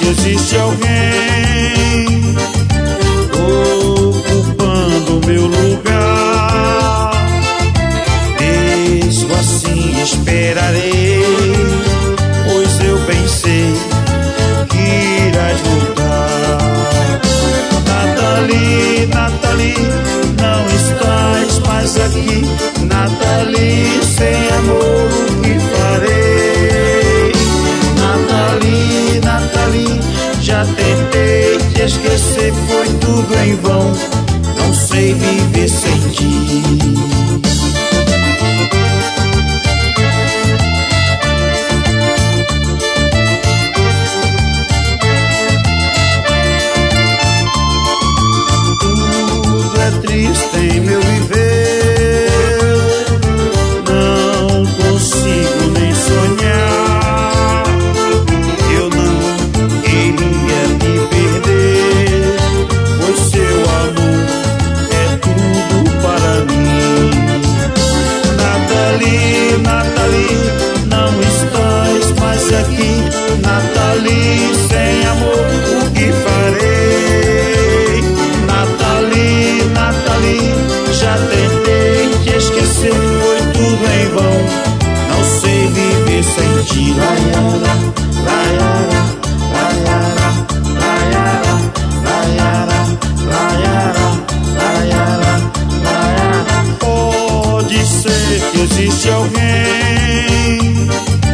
existe alguém ocupando meu lugar. Mesmo assim esperarei, pois eu bem sei que irás voltar. Nathalie, Nathalie, não estás mais aqui. Nathalie, sem amor o que farei? Nathalie, Nathalie, já tentei te esquecer, foi tudo em vão. Não sei viver sem ti. Triste em meu viver, não consigo nem sonhar. Eu não queria me perder, pois seu amor é tudo para mim. Nathalie, Nathalie, não estás mais aqui. Nathalie, sem amor o que farei? Nathalie, Nathalie, já tentei te esquecer, foi tudo em vão. Não sei viver sem ti. Laiara, laiara, laiara, laiara, laiara, laiara, laiara, laiara. Pode ser que existe alguém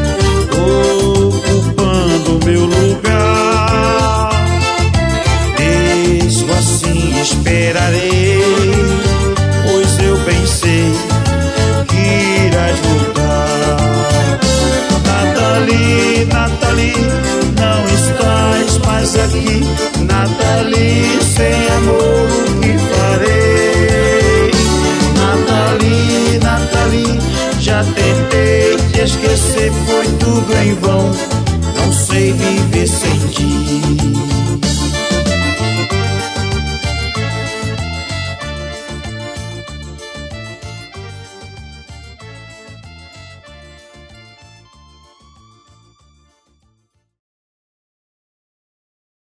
ocupando meu lugar. Mesmo assim esperarei, pois eu bem sei que irás voltar. Nathalie, Nathalie, não estás mais aqui. Nathalie, sem amor o que farei? Nathalie, Nathalie, já tentei te esquecer, foi tudo em vão. Não sei viver sem ti.